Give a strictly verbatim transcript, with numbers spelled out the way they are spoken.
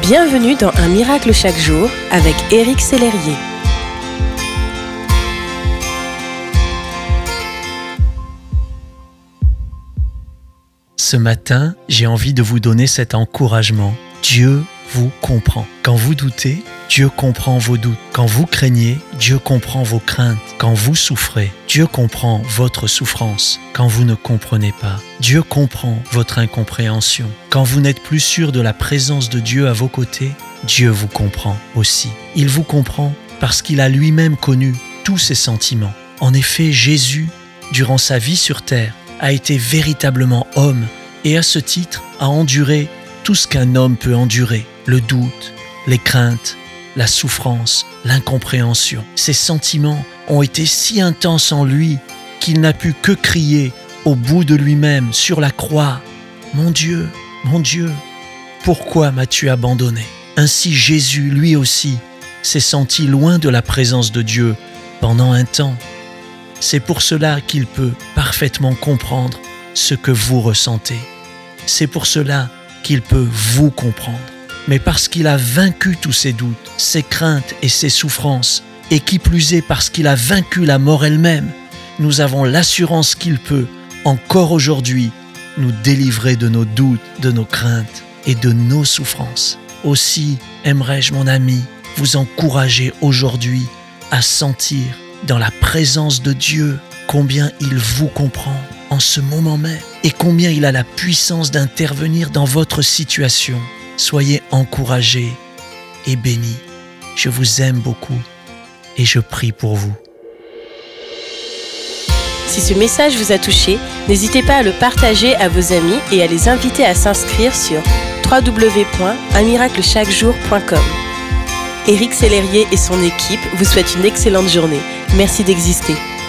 Bienvenue dans Un miracle chaque jour avec Éric Sellerier. Ce matin, j'ai envie de vous donner cet encouragement. Dieu vous comprend. Quand vous doutez, Dieu comprend vos doutes. Quand vous craignez, Dieu comprend vos craintes. Quand vous souffrez, Dieu comprend votre souffrance. Quand vous ne comprenez pas, Dieu comprend votre incompréhension. Quand vous n'êtes plus sûr de la présence de Dieu à vos côtés, Dieu vous comprend aussi. Il vous comprend parce qu'il a lui-même connu tous ces sentiments. En effet, Jésus, durant sa vie sur terre, a été véritablement homme et à ce titre a enduré tout ce qu'un homme peut endurer, le doute, les craintes, la souffrance, l'incompréhension. Ces sentiments ont été si intenses en lui qu'il n'a pu que crier au bout de lui-même sur la croix « Mon Dieu, mon Dieu, pourquoi m'as-tu abandonné ?» Ainsi Jésus, lui aussi, s'est senti loin de la présence de Dieu pendant un temps. C'est pour cela qu'il peut parfaitement comprendre ce que vous ressentez. C'est pour cela qu'il peut vous comprendre. Mais parce qu'il a vaincu tous ses doutes, ses craintes et ses souffrances, et qui plus est parce qu'il a vaincu la mort elle-même, nous avons l'assurance qu'il peut, encore aujourd'hui, nous délivrer de nos doutes, de nos craintes et de nos souffrances. Aussi, aimerais-je, mon ami, vous encourager aujourd'hui à sentir dans la présence de Dieu combien il vous comprend en ce moment même et combien il a la puissance d'intervenir dans votre situation. Soyez encouragés et bénis. Je vous aime beaucoup et je prie pour vous. Si ce message vous a touché, n'hésitez pas à le partager à vos amis et à les inviter à s'inscrire sur w w w point un miracle chaque jour point com. Éric Sellerier et son équipe vous souhaitent une excellente journée. Merci d'exister.